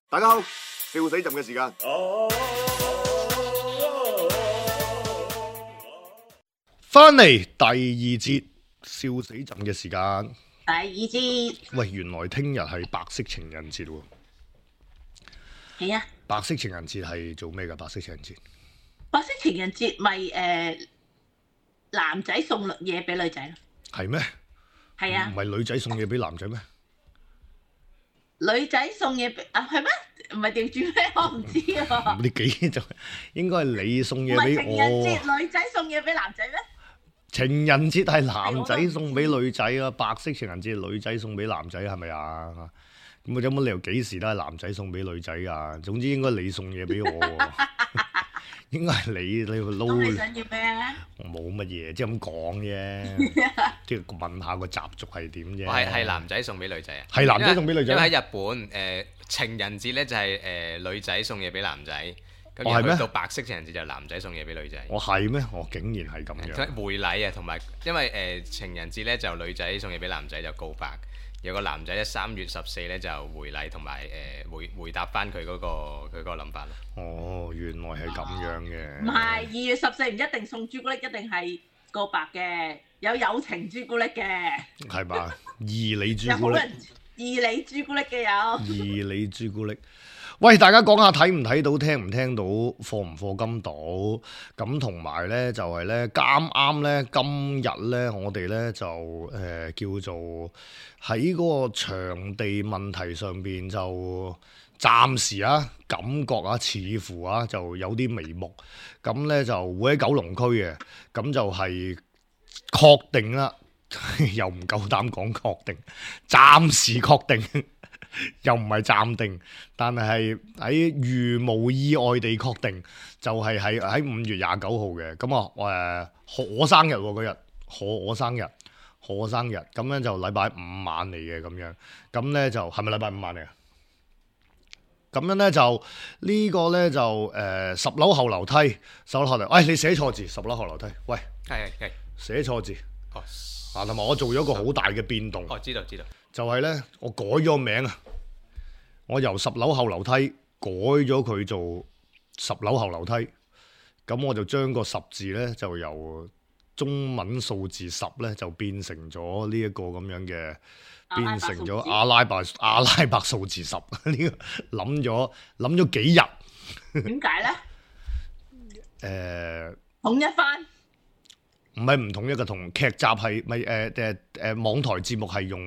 大家好，笑死朕嘅時間。翻嚟第二節笑死朕嘅時間。 第二節， 喂，原來聽日係白色情人節喎。 係啊， 白色情人節係做咩㗎？白色情人節， 白色情人節咪男仔送嘢俾女仔咯。 係咩？ 係啊唔，係女仔送嘢俾男仔咩？ 女仔送嘢俾係咩？唔係調轉咩？我唔知啊。 你幾就應該係你送唔嘢俾係情人我。 節，女仔送嘢俾男仔咩？ 情人節係男仔送俾女仔啊，白色情人節係女仔送俾男仔係咪啊？咁有冇理由幾時都係男仔送俾女仔啊？總之應該你送嘢俾我喎，應該係你去咁你撈。 想要咩啊？ 我冇乜嘢，即係咁講啫，即係問下個習俗係點啫。 係男仔送俾女仔啊？ 係男仔送俾女仔因為喺日本情人節咧就係女仔送嘢俾男仔，咁係咩而去到白色情人節就男仔送嘢俾女仔。 我係咩？我竟然係咁樣。 回禮啊，同埋因為情人節咧就女仔送嘢俾男仔就告白，有個男仔咧3月14咧就回禮同埋回答翻佢嗰個諗法咯。 哦，原來係咁樣嘅。 唔係2月14唔一定送朱古力，一定係告白嘅，有友情朱古力嘅， 係嘛？義理朱古力。 有好人義理朱古力嘅有。 義理朱古力。喂，大家講下睇唔睇到、聽唔聽到、課唔課金到？咁同埋呢，就係呢，啱啱呢，今日呢，我哋呢，就叫做喺嗰個場地問題上邊就暫時啊感覺啊似乎啊就有啲眉目。咁呢，就會喺九龍區嘅，咁就係確定啦，又唔夠膽講確定，暫時確定。又唔係暫定，但係喺如無意外地確定，就係喺5月29號嘅。咁啊我生日嗰日，我生日，咁樣就禮拜五晚嚟嘅咁樣。咁咧就係咪禮拜五晚嚟啊？咁樣咧就呢個咧就10樓後樓梯，喂，你寫錯字，10樓後樓梯，喂， 係寫錯字。 哦啊，同埋我做咗個好大嘅變動。 知道。 就係咧，我改咗名啊！我由10樓後樓梯改咗佢做10樓後樓梯，咁我就將個10字咧就由中文數字10咧就變成咗呢一個咁樣嘅，變成咗阿拉伯數字10。呢個諗咗幾日？ 點解咧？統一翻。 唔係唔同一個，同劇集係咪網台節目係用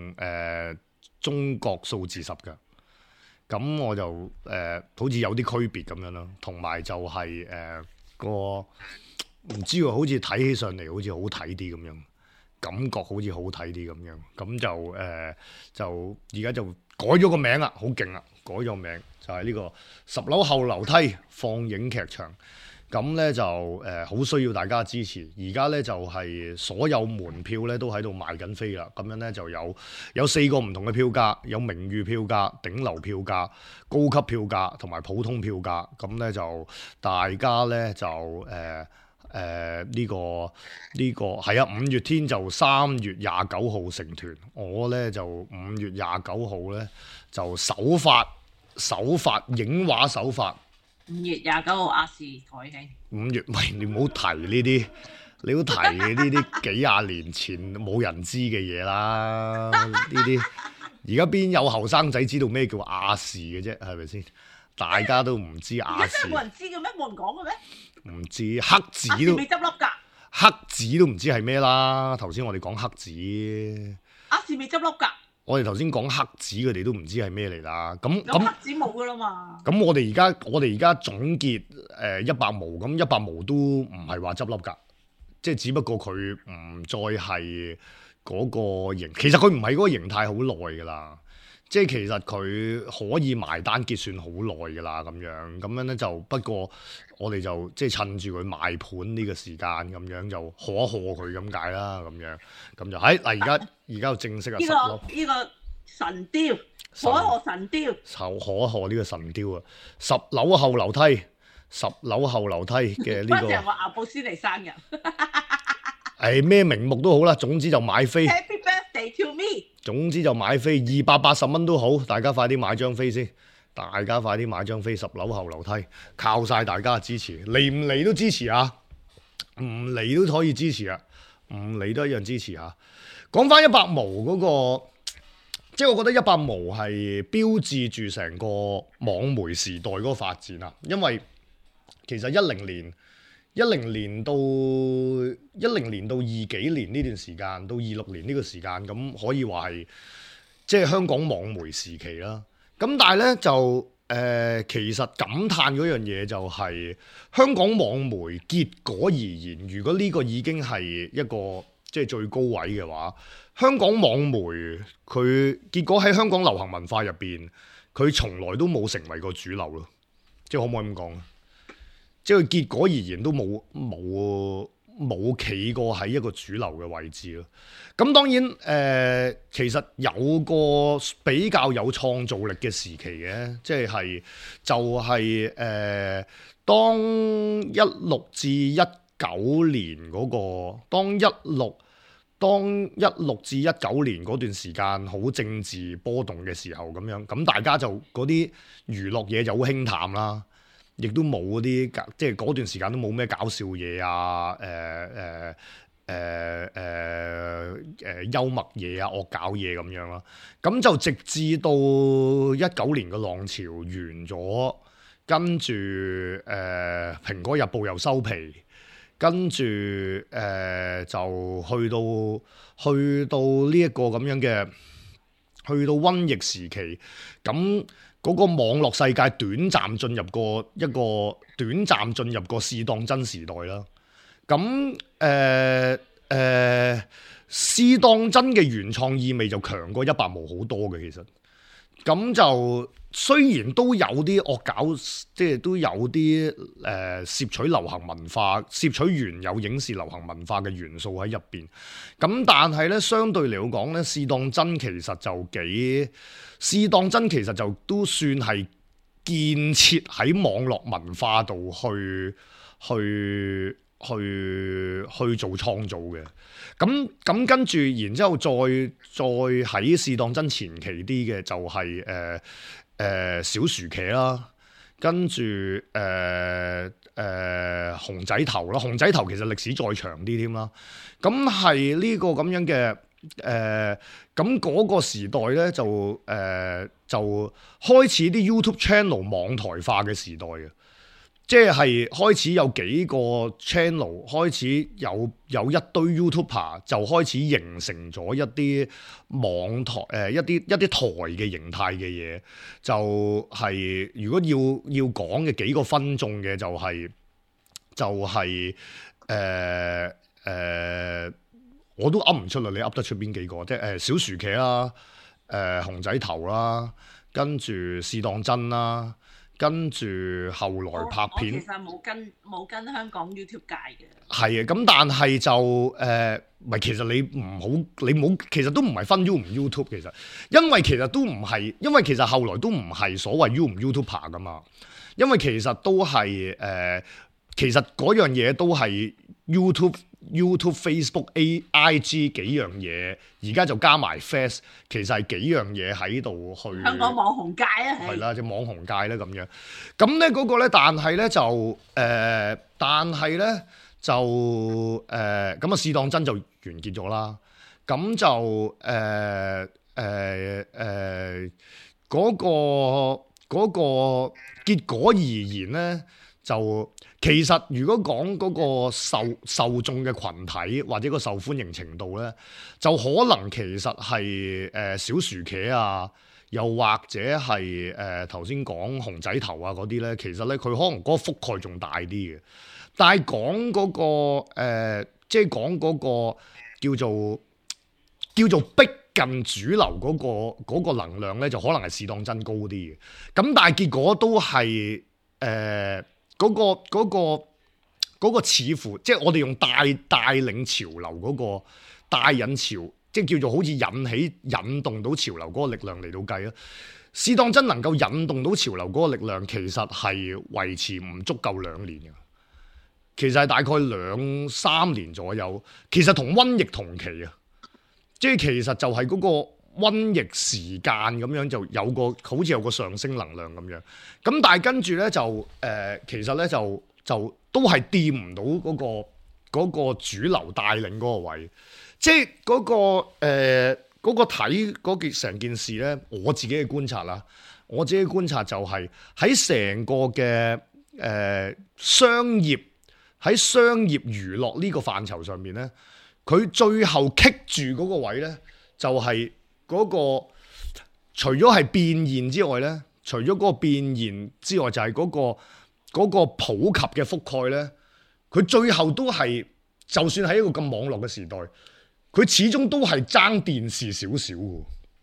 中國數字10㗎，咁我就好似有啲區別咁樣咯，同埋就係個唔知喎，好似睇起上嚟好似好睇啲咁樣，感覺好似好睇啲咁樣，咁就而家就改咗個名啦，好勁啦，改咗名就係呢個10樓後樓梯放映劇場。咁咧就好需要大家支持，而家咧就係所有門票咧都喺度賣緊飛啦。咁樣咧就有4個唔同嘅票價，有名譽票價、頂流票價、高級票價同埋普通票價。咁咧就大家咧就呢個係啊，5月天就3月29號成團，我咧就5月29號咧就首發影畫首發。 5月29號亞視台慶。 5月，喂，你唔好提呢啲，你好提呢啲幾廿年前冇人知嘅嘢啦。呢啲而家邊有後生仔知道咩叫亞視嘅啫？係咪先？大家都唔知亞視。 而家真係冇人知嘅咩？冇人講嘅咩？ 唔知黑紙都亞視未執笠㗎。 黑紙都唔知係咩啦。頭先我哋講黑紙， 亞視未執笠㗎。 我哋頭先講黑紙，佢哋都唔知係咩嚟啦。咁黑紙冇㗎啦嘛。 咁我哋而家總結100毛，咁100毛都唔係話執笠㗎，即係只不過佢唔再係嗰個形，其實佢唔係嗰個形態好耐㗎啦。即係其實佢可以埋單結算好耐㗎啦，咁樣咧就不過我哋就即係趁住佢賣盤呢個時間咁樣就賀一賀佢咁解啦，咁就喺嗱而家正式啊10樓呢個神雕，賀一賀神雕， 賀一賀呢個神雕啊！10樓後樓梯，10樓後樓梯嘅呢個。 嗰陣話阿布斯尼生日。 咩名目都好啦，總之就買飛。 Happy birthday to me！ 總之就買飛，280蚊都好，大家快啲買張飛先。 大家快啲買張飛，10樓後樓梯，靠晒大家嘅支持，嚟唔嚟都支持啊！唔嚟都可以支持啊！唔嚟都一樣支持下。講翻100毛嗰個，即係我覺得100毛係標誌住成個網媒時代嗰個發展啊！因為其實10年到20幾年呢段時間，到26年呢個時間，咁可以話係即係香港網媒時期啦。咁但係咧就其實感嘆嗰樣嘢就係香港網媒結果而言，如果呢個已經係一個即係最高位嘅話，香港網媒佢結果喺香港流行文化入邊，佢從來都冇成為過主流咯。即係可唔可以咁講啊？即係佢結果而言都冇企過喺一個主流嘅位置咯。咁當然其實有個比較有創造力嘅時期嘅，即係當16至19年嗰個，當16至19年嗰段時間好政治波動嘅時候咁樣，咁大家就嗰啲娛樂嘢就好輕淡啦。亦都冇嗰啲，即係嗰段時間都冇咩搞笑嘢啊，幽默嘢啊，惡搞嘢咁樣啦。咁就直至到19年嘅浪潮完咗，跟住蘋果日報又收皮，跟住就去到呢一個咁樣嘅，去到瘟疫時期咁。嗰個網絡世界短暫進入過一個試當真時代啦。咁試當真嘅原創意味就強過100毛好多嘅，其實。咁就雖然都有啲惡搞，即係都有啲攝取流行文化、攝取原有影視流行文化嘅元素喺入邊。咁但係咧，相對嚟講咧，試當真其實就都算係建設喺網絡文化度去做創造嘅。咁跟住，然之後再喺試當真前期啲嘅就係小薯茄啦，跟住熊仔頭啦，熊仔頭其實歷史再長啲添啦。咁係呢個咁樣嘅咁嗰個時代咧就開始啲 YouTube channel 網台化嘅時代嘅。即係開始有幾個 channel 開始有一堆 YouTuber 就開始形成咗一啲網台一啲台嘅形態嘅嘢，就係如果要講嘅幾個分眾嘅就係我都噏唔出啦，你噏得出邊幾個？即係小薯茄啦，熊仔頭啦，跟住試當真啦。跟住後來拍片， 我其實冇跟香港 YouTube 界嘅。 係啊，咁但係就唔係，其實你冇，其實都唔係分 You 唔 YouTube 其實，因為其實後來都唔係所謂 You 唔 YouTuber 噶嘛，因為其實都係其實嗰樣嘢都係 YouTube、Facebook、IG 幾樣嘢，而家就加埋 Face， 其實係幾樣嘢喺度去。香港網紅界啊，係啦，即係網紅界咧咁樣。咁咧嗰個咧，但係咧就咁啊，試當真就完結咗啦。咁就嗰個結果而言咧，就。其實如果講嗰個受眾嘅群體或者個受歡迎程度咧，就可能其實係小薯茄啊，又或者係頭先講熊仔頭啊嗰啲咧，其實咧佢可能嗰個覆蓋仲大啲嘅。但係講嗰個即係講嗰個叫做逼近主流嗰個能量咧，就可能係試當真高啲嘅。咁但係結果都係嗰個似乎即係我哋用帶領潮流嗰個帶引潮，即係叫做好似引動到潮流嗰個力量嚟到計啊！試當真能夠引動到潮流嗰個力量，其實係維持唔足夠2年嘅，其實係大概2-3年左右。其實同瘟疫同期啊，即係其實就係嗰個瘟疫時間咁樣就好似有個上升能量咁樣。咁但係跟住咧就其實咧就都係掂唔到嗰個主流帶領嗰個位，即係嗰個睇嗰件成件事咧，我自己嘅觀察啦，我自己嘅觀察就係喺成個嘅商業娛樂呢個範疇上面咧，佢最後棘住嗰個位咧，就係嗰個除咗係變現之外咧，除咗嗰個變現之外，就係嗰個普及嘅覆蓋咧，佢最後都係，就算喺一個咁網絡嘅時代，佢始終都係爭電視少少嘅。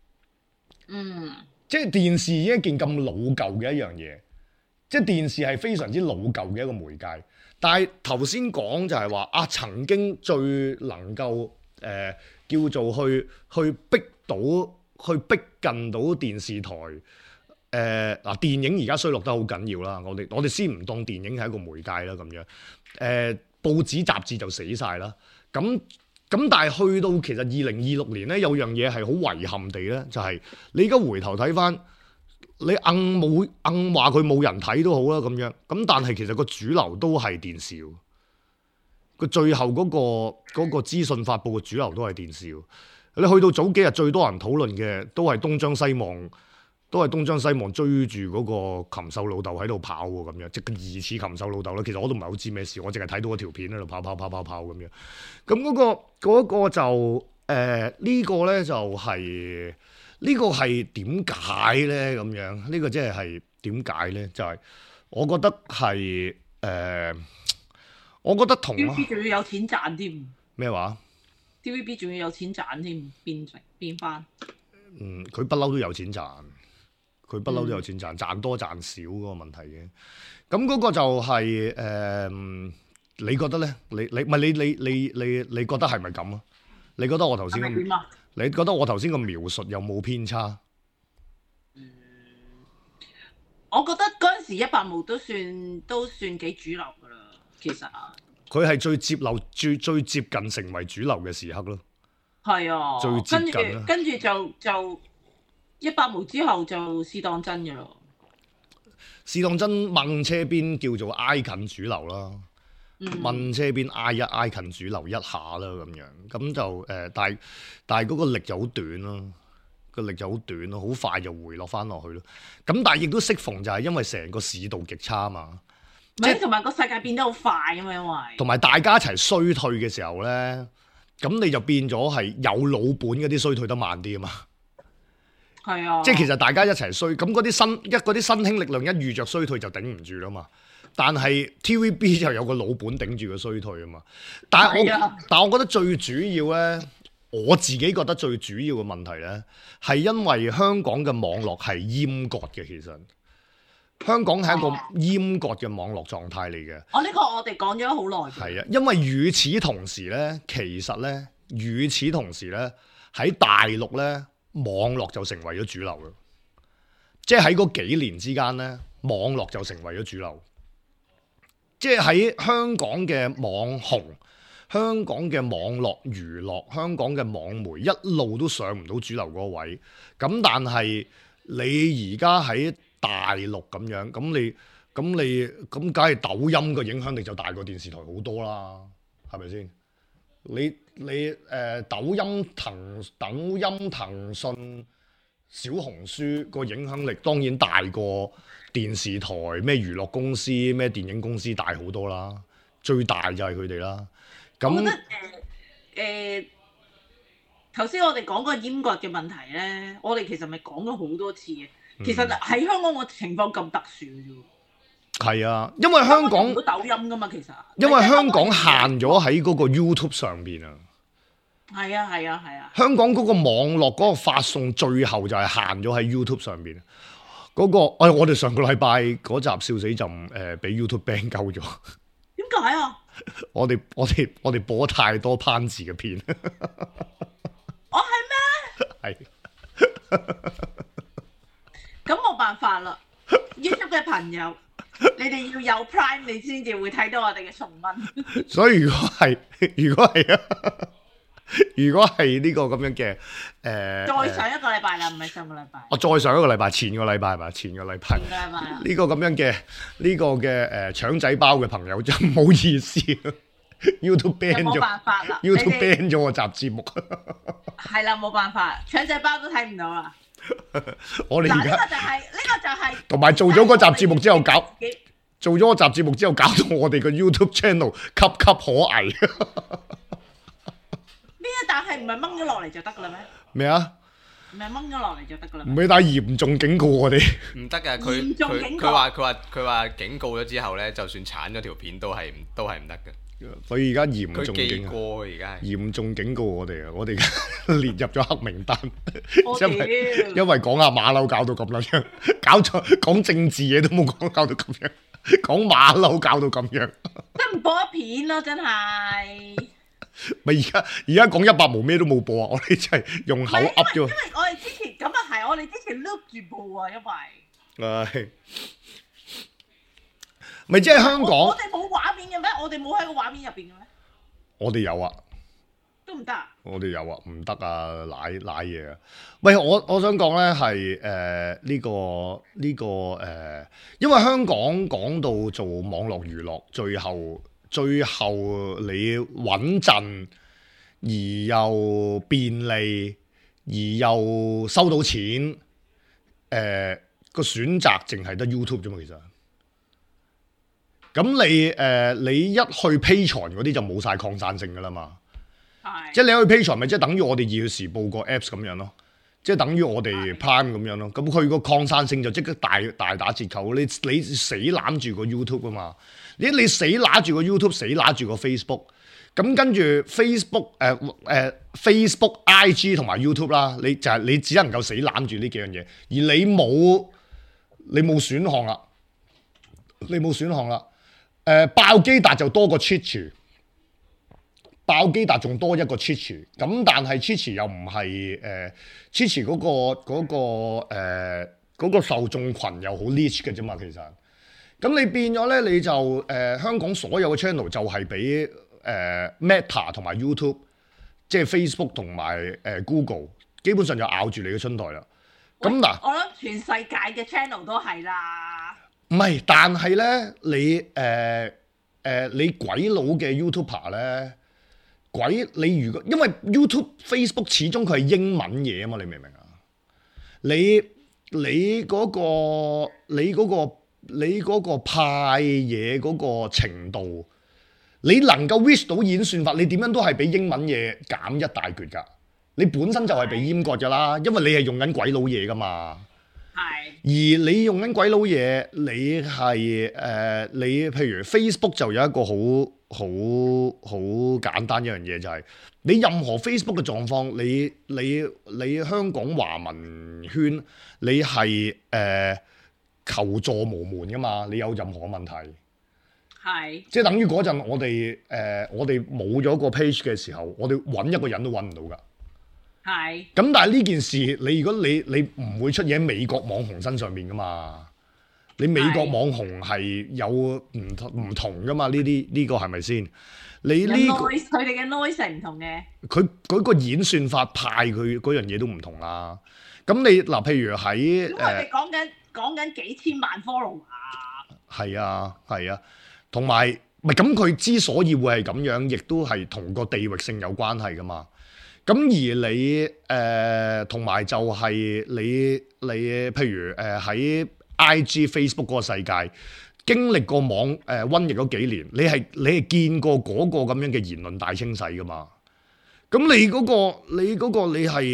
即係電視已經一件咁老舊嘅一樣嘢，即係電視係非常之老舊嘅一個媒介。但係頭先講就係話曾經最能夠叫做去逼近到電視台。電影而家衰落得好緊要啦，我哋先唔當電影係一個媒介啦咁樣。報紙雜誌就死晒啦。咁但係去到其實2026年咧，有樣嘢係好遺憾地咧，就係你而家回頭睇翻，你硬話佢冇人睇都好啦咁樣。咁但係其實個主流都係電視，個最後嗰個資訊發布嘅主流都係電視。你去到早幾日最多人討論嘅都係東張西望追住嗰個禽獸老豆喺度跑喎，咁樣即係疑似禽獸老豆啦。其實我都唔係好知咩事，我淨係睇到嗰條片喺度跑咁樣。咁嗰個就呢個咧就係呢個係點解咧咁樣？呢個即係點解咧？就係我覺得係我覺得同 TVB 仲要有錢賺添。 咩話 ？TVB 仲要有錢賺添，變翻。 佢不嬲都有錢賺。佢不嬲都有錢賺，賺多賺少嗰個問題嘅。咁嗰個就係你覺得咧？你覺得係咪咁啊？你覺得我頭先你覺得我頭先個描述有冇偏差？ 我覺得嗰陣時100毛都算幾主流噶啦，其實。 佢係最接近成為主流嘅時刻咯。係啊， 最接近啦。 跟住就。100毛之後就試當真嘅咯， 試當真掹車邊叫做挨近主流啦，掹車邊挨近主流一下啦咁樣，咁就但係嗰個力就好短咯，個力就好短咯，好快就回落翻落去咯。咁但係亦都適逢就係因為成個市道極差啊嘛， 即係同埋個世界變得好快啊嘛，因為同埋大家一齊衰退嘅時候咧，咁你就變咗係有老本嗰啲衰退得慢啲啊嘛。 係啊， 即係其實大家一齊衰，咁嗰啲新興力量一遇着衰退就頂唔住啦嘛。但係 TVB 就有個老本頂住個衰退啊嘛。但係我覺得最主要咧，我自己覺得最主要嘅問題咧，係因為香港嘅網絡係閹割嘅。其實香港係一個閹割嘅網絡狀態嚟嘅。 呢個我哋講咗好耐。 係啊，因為與此同時咧，喺大陸咧。網絡就成為咗主流啦，即係喺嗰幾年之間咧，網絡就成為咗主流。即係喺香港嘅網紅、香港嘅網絡娛樂、香港嘅網媒一路都上唔到主流嗰個位。咁但係你而家喺大陸咁樣，咁梗係抖音嘅影響力就大過電視台好多啦，係咪先？抖音、騰訊、小紅書個影響力當然大過電視台、咩娛樂公司、咩電影公司大好多啦，最大就係佢哋啦。咁我覺得頭先我哋講個閹割嘅問題咧，我哋其實咪講咗好多次嘅。其實喺香港個情況咁特殊嘅啫。 係啊，因為香港唔到抖音噶嘛，其實因為香港限咗喺嗰個 YouTube 上邊啊。 係啊。 香港嗰個網絡嗰個發送最後就係限咗喺 YouTube 上邊。嗰個我哋上個禮拜嗰集笑死朕俾 YouTube ban 鳩咗。 點解啊？ 我哋播太多攀字嘅片。 我係咩？係。咁冇辦法啦 ，YouTube 嘅朋友。你哋要有 Prime， 你先至會睇到我哋嘅重溫。 所以如果係啊， 如果係呢個咁樣嘅再上一個禮拜啦，唔係上個禮拜。 我再上一個禮拜，前個禮拜係嘛？前個禮拜前個禮拜啊。 呢個咁樣嘅呢個嘅腸仔包嘅朋友真唔好意思，YouTube 就 ban 冇咗辦法啦。 ，YouTube 你哋 ban 咗我集節目。 係啦，冇辦法，腸仔包都睇唔到啦。嗱， 我哋而家呢個就係同埋做咗嗰集節目之後搞。 自己做咗個集節目之後，搞到我哋個 YouTube channel 岌岌可危。 呢一啖係唔係掹咗落嚟就得噶啦咩？ 咩啊？ 唔係掹咗落嚟就得噶啦唔。係，但係嚴重警告我哋。 唔得㗎， 嚴重警告佢話警告咗之後咧，就算鏟咗條片都係唔得嘅。 所以而家嚴佢記重警告， 過而家係。 嚴重警告我哋啊！我哋而家列入咗黑名單， 我因為講下馬騮搞到咁樣，搞咗講政治嘢都冇講，搞到咁樣，講馬騮搞到咁樣。 真唔播一片咯，真係。 咪而家講100毛咩都冇播啊！我哋真係用口噏啫喎。 因為我哋之前咁啊係，我哋之前 loop 住播啊，因為唉，咪即係香港， 我哋冇畫面嘅咩？我哋冇喺個畫面入邊嘅咩？ 我哋有啊。 都唔得啊！ 我哋有啊，唔得啊，舐嘢啊！喂，我想講咧係呢個因為香港講到做網絡娛樂，最後你穩陣而又便利，而又收到錢，個選擇淨係得 YouTube 啫嘛，其實。咁你一去 Patreon 嗰啲就冇晒擴散性噶啦嘛。即係你去 Patreon 咪即係等於我哋2小時報個 Apps 咁樣咯，即係等於我哋 Prime 咁樣咯。咁佢個擴散性就即刻大打折扣。你死攬住個 YouTube 啊嘛，你死揦住個 YouTube， 死揦住個 Facebook， 咁跟住 Facebook、IG 同埋 YouTube 啦，你只能夠死攬住呢幾樣嘢，而你冇選項啦，你冇選項啦。爆機達就多過 Twitch。爆機達仲多一個 Twitch， 咁但係 Twitch 又唔係Twitch 嗰個受眾群又好 niche 嘅啫嘛，其實。咁你變咗咧，你就香港所有嘅 channel 就係俾Meta 同埋 YouTube， 即係 Facebook 同埋Google， 基本上就咬住你嘅春袋啦。咁嗱， 我諗全世界嘅 channel 都係啦。 唔係，但係咧你鬼佬嘅 YouTuber 咧。你如果因為 YouTube、Facebook 始終佢係英文嘢啊嘛，你明唔明啊？你嗰個派嘢嗰個程度，你能夠 reach 到演算法，你點樣都係比英文嘢減一大橛㗎。你本身就係被閹割㗎啦，因為你係用緊鬼佬嘢㗎嘛。係。而你用緊鬼佬嘢，你係你譬如 Facebook 就有一個好簡單一樣嘢，就係你任何 Facebook 嘅狀況，你香港華文圈你係求助無門噶嘛，你有任何問題係即係等於嗰陣我哋冇咗個 page 嘅時候，我哋揾一個人都揾唔到噶。係咁，但係呢件事你如果你唔會出現喺美國網紅身上面噶嘛。你美國網紅係有唔同噶嘛？呢個係咪先？你呢個佢哋嘅 noise 係唔同嘅。 佢個演算法派佢嗰樣嘢都唔同啦。咁你嗱，譬如喺咁我哋講緊幾千萬 follow 啊。係啊，同埋咪咁佢之所以會係咁樣，亦都係同個地域性有關係噶嘛。咁而你同埋就係你譬如喺IG、Facebook 嗰個世界，經歷過瘟疫嗰幾年，你係見過嗰個咁樣嘅言論大清洗噶嘛？咁你嗰個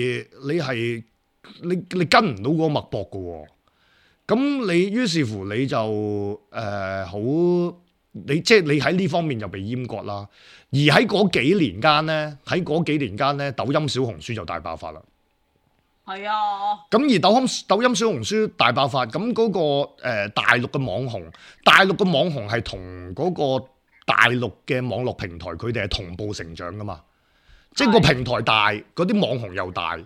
你跟唔到嗰個脈搏噶喎。咁你於是乎你就即係你喺呢方面就被閹割啦。而喺嗰幾年間咧，抖音、小紅書就大爆發啦。係啊，咁而抖音、小紅書大爆發，咁嗰個大陸嘅網紅係同嗰個大陸嘅網絡平台，佢哋係同步成長噶嘛，即係個平台大，嗰啲網紅又大，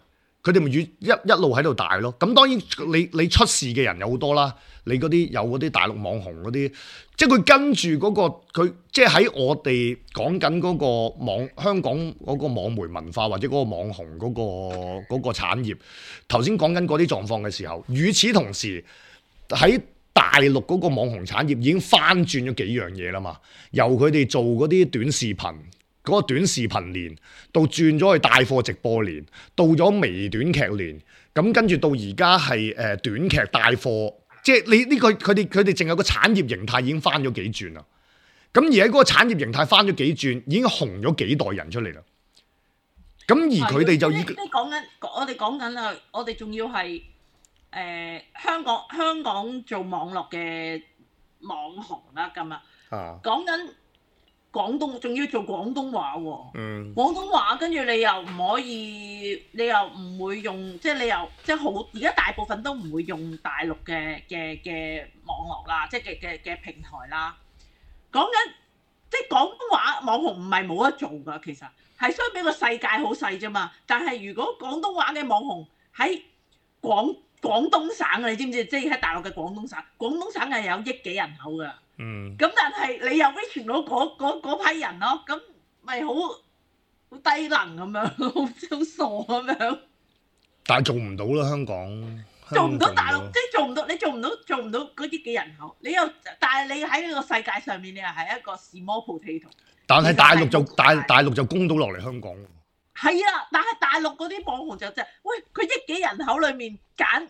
佢哋咪一路喺度大咯。咁當然你出事嘅人有好多啦，你嗰啲有嗰啲大陸網紅嗰啲，即係佢跟住嗰個佢，即係喺我哋講緊嗰個香港嗰個網媒文化或者嗰個網紅嗰個產業，頭先講緊嗰啲狀況嘅時候，與此同時喺大陸嗰個網紅產業已經翻轉咗幾樣嘢啦嘛，由佢哋做嗰啲短視頻。嗰個短視頻年，到轉咗去帶貨直播年，到咗微短劇年，咁跟住到而家係短劇帶貨，即係你呢個佢哋淨有個產業形態已經翻咗幾轉啦。咁而喺嗰個產業形態翻咗幾轉，已經紅咗幾代人出嚟啦。咁而佢哋就已經我哋講緊啦，我哋仲要係香港做網絡嘅網紅啦，咁啊，講緊。廣東仲要做廣東話喎，廣東話跟住你又唔可以，你又唔會用，即係你又即係好，而家大部分都唔會用大陸嘅網絡啦，即係嘅平台啦。講緊即係廣東話網紅唔係冇得做㗎，其實係相比個世界好細啫嘛。但係如果廣東話嘅網紅喺廣東省啊，你知唔知？即係喺大陸嘅廣東省係有億幾人口㗎。咁但係你又 reach 到嗰批人咯，咁咪好低能咁樣，好傻咁樣。但係做唔到啦，香港做唔到大陸，即係做唔到，你做唔到嗰億幾人口，你又但係你喺呢個世界上面，你又係一個 small potato。 但係大陸就攻到落嚟香港。 係啊，但係大陸嗰啲網紅就喂，佢億幾人口裏面揀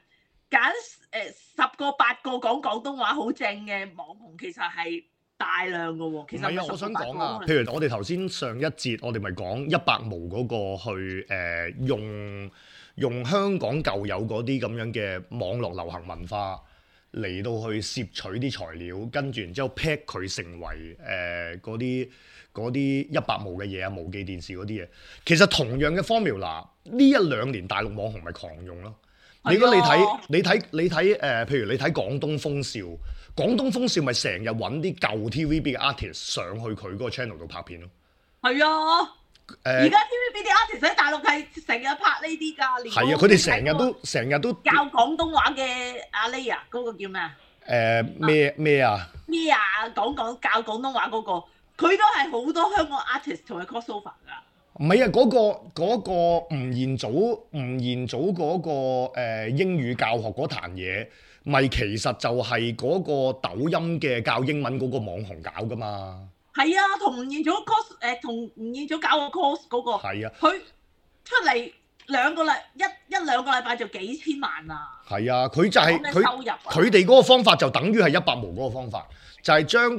10個8個講廣東話好正嘅網紅，其實係大量嘅喎。其實係啊， 我想講啊，譬如我哋頭先上一節，我哋咪講100毛嗰個去用香港舊有嗰啲咁樣嘅網絡流行文化嚟到去攝取啲材料，跟住然之後 pack 佢成為嗰啲100毛嘅嘢啊，無記電視嗰啲嘢。其實同樣嘅 formula，呢1-2年大陸網紅咪狂用咯。如果你睇譬如你睇廣東風笑咪成日揾啲舊 TVB 嘅 artist 上去佢嗰個 channel 度拍片咯。 係啊，而家 TVB 啲 artist 喺大陸係成日拍呢啲㗎。 係啊，佢哋成日都教廣東話嘅阿 Lay 啊，嗰個叫咩啊？ 咩啊？ 教廣東話嗰個，佢都係好多香港 artist 同佢 crossover 㗎。 唔係啊，嗰個吳彥祖嗰個英語教學嗰壇嘢，咪其實就係嗰個抖音嘅教英文嗰個網紅搞噶嘛。係啊，同吳彥祖同吳彥祖搞個 course 嗰個。係啊。佢出嚟一兩個禮拜就幾千萬啊。係啊，佢就係佢哋嗰個方法就等於係100毛嗰個方法，就係將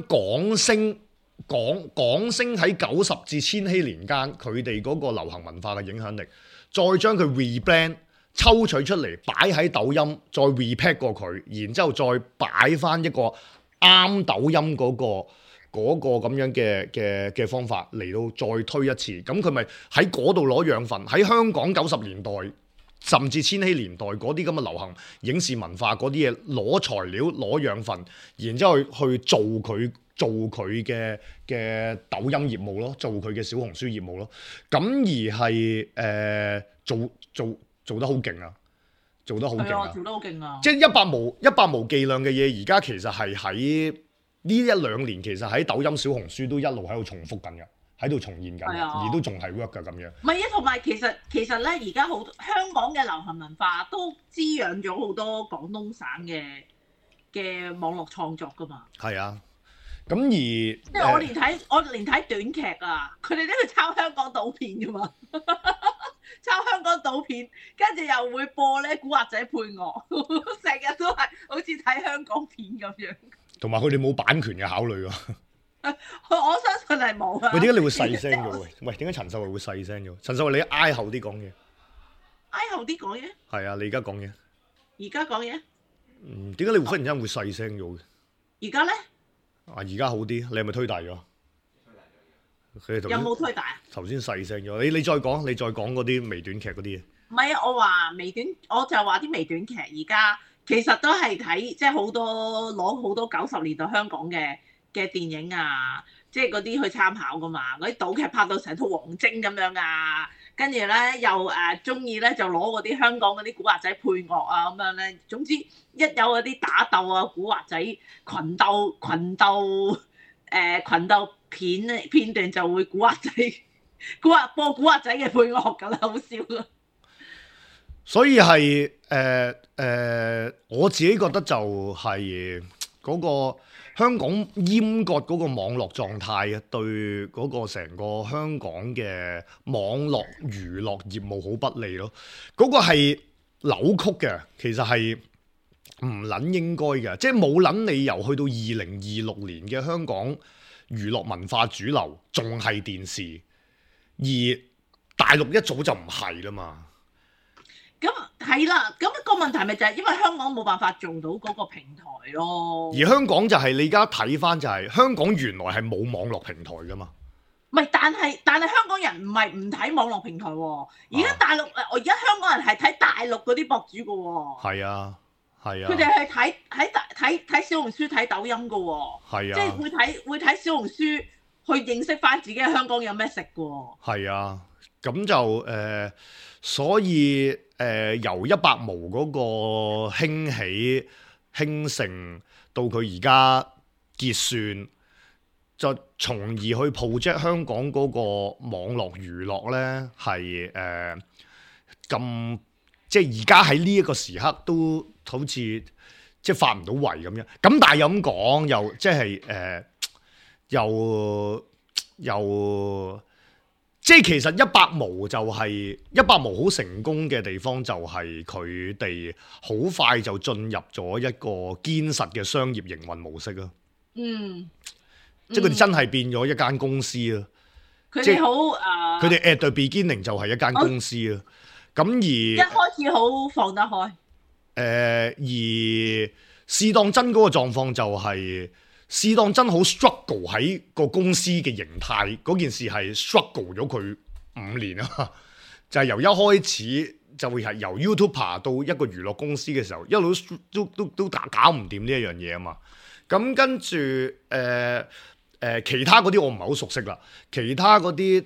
港星喺90至千禧年間佢哋嗰個流行文化嘅影響力，再將佢 rebrand 抽取出嚟擺喺抖音，再 repack 過佢，然之後再擺翻一個啱抖音嗰個咁樣嘅方法嚟到再推一次，咁佢咪喺嗰度攞養分，喺香港90年代甚至千禧年代嗰啲咁嘅流行影視文化嗰啲嘢攞材料攞養分，然之後去做佢嘅抖音業務咯，做佢嘅小紅書業務咯，咁而係做得好勁啊，做得好勁啊，即係100毛伎倆嘅嘢，而家其實係喺呢1-2年，其實喺抖音、小紅書都一路喺度重複緊嘅，喺度重現緊，而都仲係 work 㗎咁樣。唔係啊，同埋其實咧，而家好香港嘅流行文化都滋養咗好多廣東省嘅網絡創作㗎嘛。係啊。咁而即係我連睇短劇啊，佢哋都要抄香港島片噶嘛，抄香港島片，跟住又會播咧古惑仔配樂，成日都係好似睇香港片咁樣。同埋佢哋冇版權嘅考慮喎。我相信係冇啊。喂，點解你會細聲嘅喎？喂，點解陳秀慧會細聲嘅？陳秀慧，你挨後啲講嘢。挨後啲講嘢？係啊，你而家講嘢。而家講嘢？點解你會忽然間會細聲咗嘅？而家咧？而家好啲，你係咪推大咗？有冇推大啊？頭先細聲咗，你再講嗰啲微短劇嗰啲嘢。唔係啊，我話微短，我就話啲微短劇而家其實都係睇，即係好多攞好多90年代香港嘅電影啊，即係嗰啲去參考噶嘛。嗰啲賭劇拍到成套王晶咁樣啊， 跟住咧又中意咧就攞嗰啲香港嗰啲古惑仔配樂啊咁樣咧。總之一有嗰啲打鬥啊、古惑仔群鬥片段就會播古惑仔嘅配樂㗎啦，好笑啊！ 所以係我自己覺得就係嗰個香港閹割嗰個網絡狀態啊，對嗰個成個香港嘅網絡娛樂業務好不利咯。嗰個係扭曲嘅，其實係唔撚應該嘅，即係冇撚理由去到2026年嘅香港娛樂文化主流仲係電視，而大陸一早就唔係啦嘛。 咁係啦，咁個問題咪就係因為香港冇辦法做到嗰個平台咯。 而香港就係你而家睇翻就係香港原來係冇網絡平台噶嘛。 唔係，但係香港人唔係唔睇網絡平台喎。而家大陸而家香港人係睇大陸嗰啲博主噶喎。係啊，係啊。佢哋係睇小紅書、睇抖音噶喎。係啊。即係會睇小紅書去認識翻自己喺香港有咩食噶喎。係啊，咁就所以由100毛嗰個興起興盛到佢而家結算，就從而去 project 香港嗰個網絡娛樂呢，係咁即係而家喺呢一個時刻都好似即係發唔到圍咁樣。咁但係又咁講，又即係又即係其實100毛就係100毛好成功嘅地方，就係佢哋好快就進入咗一個堅實嘅商業營運模式啊！即係佢哋真係變咗一間公司啊！佢哋好佢哋 at the beginning 就係一間公司啊！咁而一開始好放得開。而試當真嗰個狀況就係。試當真好 struggle 喺個公司嘅形態，嗰件事係 struggle 咗佢5年啊！就係由一開始就會係由 YouTuber 到一個娛樂公司嘅時候，一路都搞唔掂呢一樣嘢啊嘛！咁跟住其他嗰啲我唔係好熟悉啦，其他嗰啲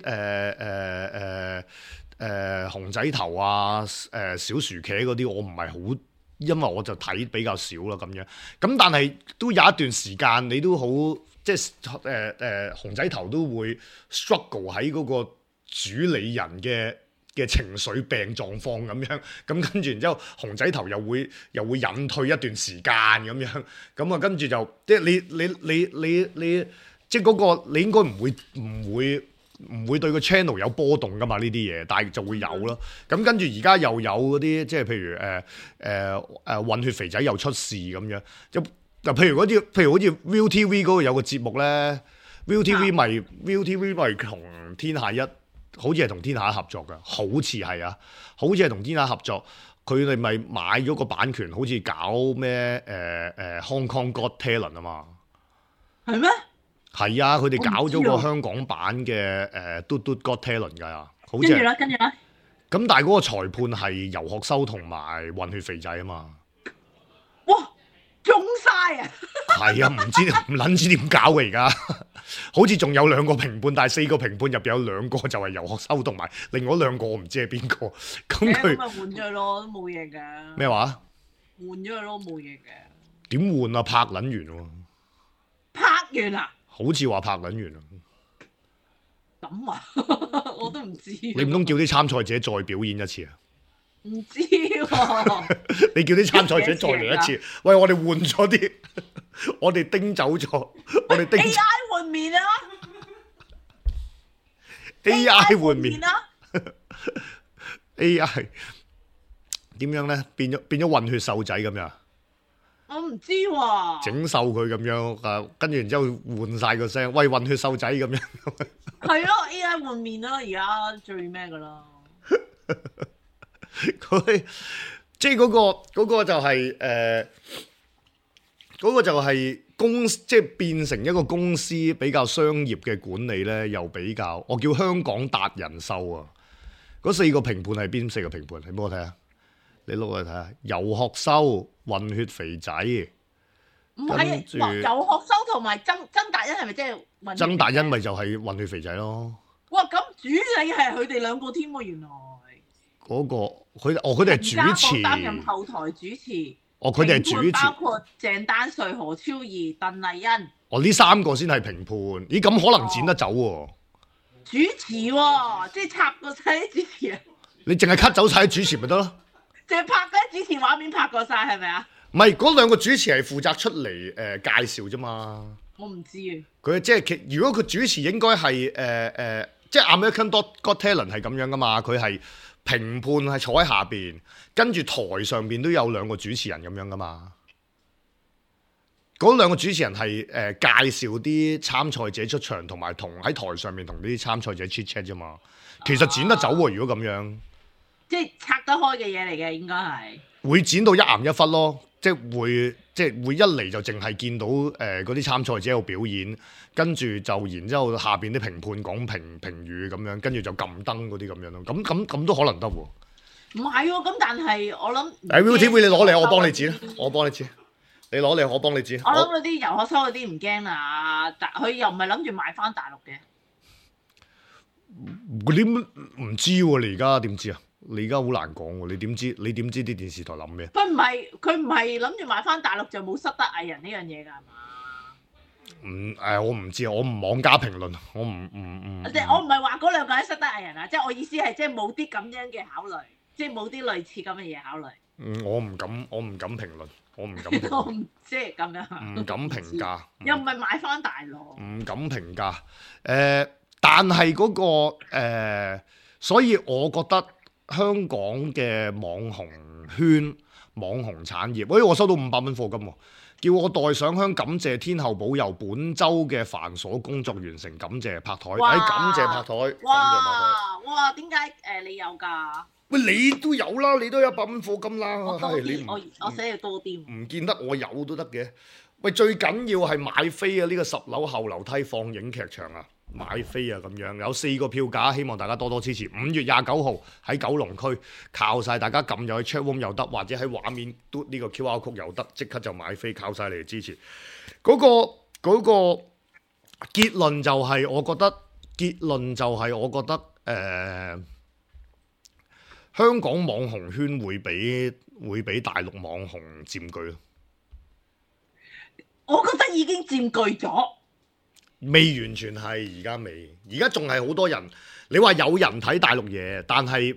熊仔頭啊、小薯茄嗰啲我唔係好。因為我就睇比較少啦咁樣，咁但係都有一段時間你都好即係熊仔頭都會 struggle 喺嗰個主理人嘅情緒病狀況咁樣，咁跟住然之後熊仔頭又會隱退一段時間咁樣，咁啊跟住就即係你即係嗰個你應該唔會對個 channel 有波動噶嘛呢啲嘢，但係就會有咯。咁跟住而家又有嗰啲即係譬如混血肥仔又出事咁樣，就譬如好似 ViuTV 嗰個有個節目咧，ViuTV 咪同天下一，好似係同天下一合作噶，好似係啊，好似係同天下合作，佢哋咪買咗個版權，好似搞咩Hong Kong Got Talent 啊嘛，係咩？係啊，佢哋搞咗個香港版嘅嘟嘟 Got Talent 㗎，好似跟住啦。咁但係嗰個裁判係游學修同埋混血肥仔啊嘛。哇，中晒啊！係啊，唔撚知點搞嘅而家，好似仲有2個評判，但係4個評判入邊有2個就係游學修同埋另外2個我唔知係邊個。咁佢咪換咗佢咯，都冇嘢㗎。咩話？換咗佢咯，冇嘢嘅。點換啊？拍撚完喎。拍完啊？好似話拍緊完啊！咁啊，我都唔知。你唔通叫啲參賽者再表演一次啊？唔知喎。你叫啲參賽者再嚟一次。喂，我哋換咗啲，我哋叮走咗，我哋叮。AI 換面啊！AI 換面啊！AI 點樣咧？變咗混血瘦仔咁樣。我唔知喎，整瘦佢咁樣，跟住然之後換晒個聲，喂混血瘦仔咁樣，係咯 AI 換面啦，而家最咩噶啦？佢即係嗰個就係嗰個就係即係變成一個公司比較商業嘅管理咧，又比較我叫香港達人秀啊！嗰4個評判係邊4個評判？你幫我睇下。你攞嚟睇下，游學修、混血肥仔，唔係游學修同埋曾達欣係咪即係？曾達欣咪就係混血肥仔咯。哇！咁主理係佢哋兩個添喎，原來。 嗰個佢哋係主持， 擔任後台主持。 佢哋係主持， 包括鄭丹瑞、何超儀、鄧麗欣。 呢3個先係評判，咦咁可能剪得走喎？ 主持喎，即係插過晒啲主持啊！ 你淨係 cut 走晒啲主持咪得咯？ 淨係拍嗰啲主持畫面拍過晒係咪啊？ 唔係，嗰2個主持係負責出嚟介紹啫嘛。 我唔知啊。 佢即係如果佢主持應該係即係 American Got Talent 係咁樣噶嘛？佢係評判係坐喺下邊，跟住台上邊都有2個主持人咁樣噶嘛。嗰2個主持人係介紹啲參賽者出場，同埋喺台上面同啲參賽者 chat chat 啫嘛。其實剪得走喎，如果咁樣， 即係拆得開嘅嘢嚟嘅，應該係會剪到一岩一忽咯。即係會一嚟就淨係見到嗰啲參賽者喺度表演，跟住就然之後下邊啲評判講評語咁樣，跟住就撳燈嗰啲咁樣咯。咁都可能得喎。 唔係喎，咁但係我諗 ViuTV 你攞嚟，我幫你剪，我幫你剪。你攞嚟，我幫你剪。 我諗嗰啲遊學收嗰啲唔驚啊，但佢又唔係諗住賣翻大陸嘅。 嗰啲唔知喎，你而家點知啊？你而家好難講喎，你點知？你點知啲電視台諗咩？ 佢唔係諗住賣翻大陸就冇失德藝人呢樣嘢㗎係嘛？ 我唔知，我唔妄加評論，我唔。 即係我唔係話嗰2個係失德藝人啊，即係我意思係即係冇啲咁樣嘅考慮，即係冇啲類似咁嘅嘢考慮。 我唔敢評論，我唔敢評論。 我唔即係咁樣。 唔敢評價。 又唔係買翻大陸。 唔敢評價。但係嗰個所以我覺得香港嘅網紅圈、網紅產業，我收到500蚊課金喎，叫我代上香感謝天后保佑本週嘅繁瑣工作完成，感謝拍台，感謝拍台， 哇！點解你有㗎？ 喂，你都有啦，你都有100蚊課金啦。 我多啲，我寫要多啲。 唔見得我有都得嘅。喂，最緊要係買飛啊！呢個10樓後樓梯放映劇場啊，買飛啊咁樣，有4個票價，希望大家多多支持。5月29號喺九龍區，靠晒大家撳入去 chat room 又得，或者喺畫面嘟呢個 QR code 又得，即刻就買飛，靠晒你哋支持。嗰個結論就係我覺得香港網紅圈會俾大陸網紅佔據咯。 我覺得已經佔據咗， 未完全係，而家未，而家仲係好多人。你話有人睇大陸嘢，但係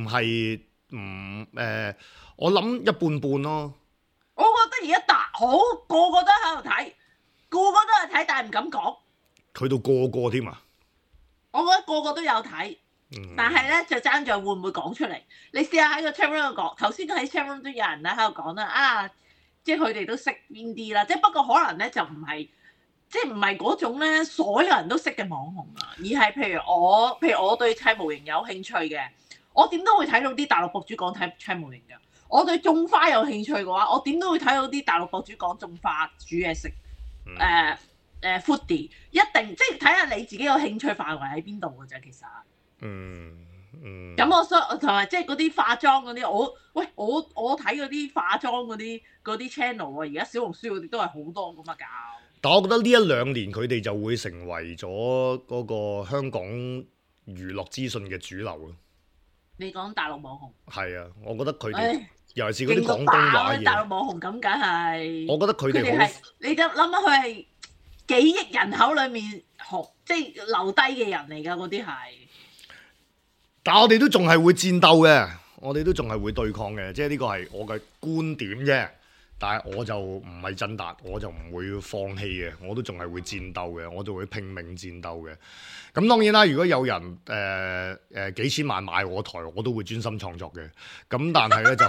我諗一半半咯。 我覺得而家個個都喺度睇，個個都係睇，但係唔敢講。 去到個個添啊！ 我覺得個個都有睇。但係咧就爭在會唔會講出嚟？你試下喺個 chat room 度講，頭先喺 chat room 都有人咧喺度講啦，啊，即係佢哋都識邊啲啦，即係不過可能咧就唔係，即係唔係嗰種咧所有人都識嘅網紅啊，而係譬如我對砌模型有興趣嘅，我點都會睇到啲大陸博主講砌模型㗎。我對種花有興趣嘅話，我點都會睇到啲大陸博主講種花、煮嘢食，foodie 一定即係睇下你自己個興趣範圍喺邊度㗎啫，其實。咁我想同埋即係嗰啲化妝嗰啲，我睇嗰啲化妝嗰啲 channel 啊，而家小紅書嗰啲都係好多㗎嘛搞。 但我覺得呢1-2年佢哋就會成為咗嗰個香港娛樂資訊嘅主流咯。 你講大陸網紅？係啊，我覺得佢哋尤其是嗰啲廣東話嘢。 大陸網紅咁梗係。 我覺得佢哋好。 你諗下佢係幾億人口裡面即係留低嘅人嚟㗎，嗰啲係。 但我哋都仲係會戰鬥嘅，我哋都仲係會對抗嘅，即係呢個係我嘅觀點啫。但係我就唔係真達，我就唔會放棄嘅，我都仲係會戰鬥嘅，我就會拼命戰鬥嘅。咁當然啦，如果有人幾千萬買我台，我都會專心創作嘅。咁但係咧就，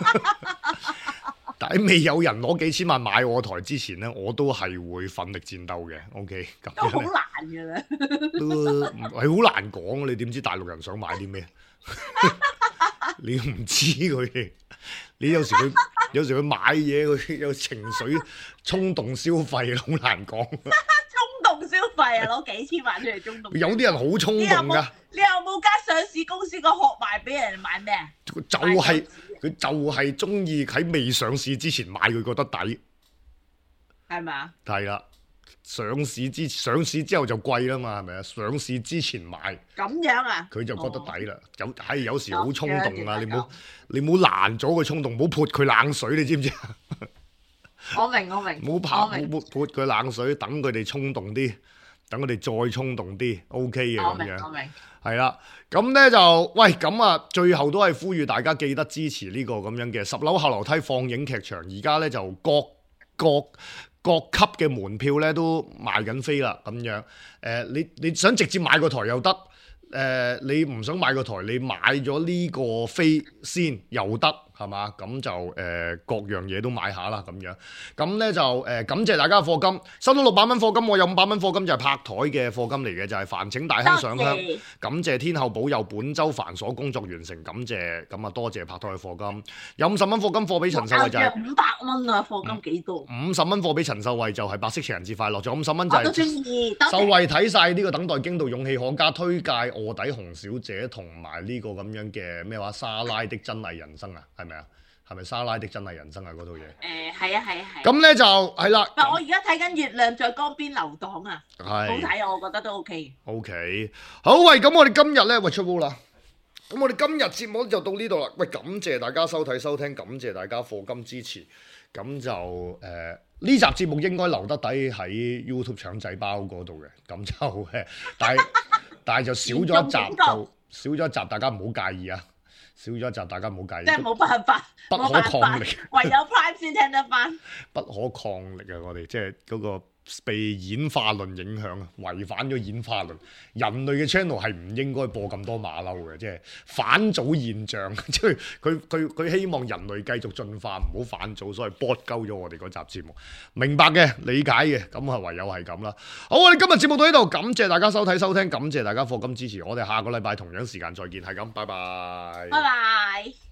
但係未有人攞幾千萬買我台之前咧，我都係會奮力戰鬥嘅。OK， 咁都好難嘅咧， 係好難講。你點知大陸人想買啲咩？你唔知佢哋，你有時佢買嘢，佢有情緒衝動消費，好難講。 衝動消費啊，攞幾千萬出嚟衝動。 有啲人好衝動㗎。 你有冇間上市公司個殼賣俾人買咩啊？ 佢就係中意喺未上市之前買，佢覺得抵。 係咪啊？ 係啦， 上市之後就貴啦嘛，係咪啊？上市之前買咁樣啊？ 佢就覺得抵啦。有時好衝動啊！ 咁樣你唔好攔咗佢衝動，唔好潑佢冷水，你知唔知啊？ 我明， 唔好潑佢冷水，等佢哋衝動啲，等佢哋再衝動啲，OK 嘅咁樣。 我明。 係啦，咁呢就喂咁啊，最後都係呼籲大家記得支持呢個咁樣嘅十樓後樓梯放映劇場。而家呢就各級嘅門票呢都賣緊飛啦，咁樣你想直接買個台又得，你唔想買個台，你買咗呢個飛先又得。係嘛？咁就各樣嘢都買下啦，咁樣。咁呢就感謝大家課金，收到600蚊課金，我有500蚊課金就係拍台嘅課金嚟嘅，就係煩請大亨上香。感謝天后保佑本週繁瑣工作完成，感謝咁啊，多謝拍台嘅課金。有50蚊課金課俾陳秀慧就係 500蚊啊，課金幾多 ？50蚊課俾陳秀慧就係白色情人節快樂，仲有50蚊就係。 我都中意， 秀慧睇晒呢個等待驚到勇氣可嘉，推介臥底紅小姐同埋呢個咁樣嘅咩話莎拉的真偽人生啊？係咪啊？係咪莎拉的真偽人生啊？嗰套嘢係啊。 咁咧就係啦。 唔係，我而家睇緊《月亮在江邊流蕩》啊，好係睇啊，我覺得都 OK。 OK，好喂，咁我哋今日咧喂出鍋啦。咁我哋今日節目就到呢度啦。喂，感謝大家收睇收聽，感謝大家課金支持。咁就呢集節目應該留得底喺 YouTube 腸仔包嗰度嘅。咁就但係就少咗一集，少咗一集，大家唔好介意啊。少咗一集，大家唔好介意。 即係冇辦法， 不可抗力， 唯有 Prime 先聽得翻。 不可抗力啊！我哋即係嗰個被演化論影響啊，違反咗演化論。人類嘅 channel 係唔應該播咁多馬騮嘅，即係反祖現象。即係佢希望人類繼續進化，唔好反祖，所以剝鳩咗我哋嗰集節目。明白嘅，理解嘅，咁啊唯有係咁啦。好，我哋今日節目到呢度，感謝大家收睇收聽，感謝大家課金支持。我哋下個禮拜同樣時間再見，係咁，拜拜。 拜拜。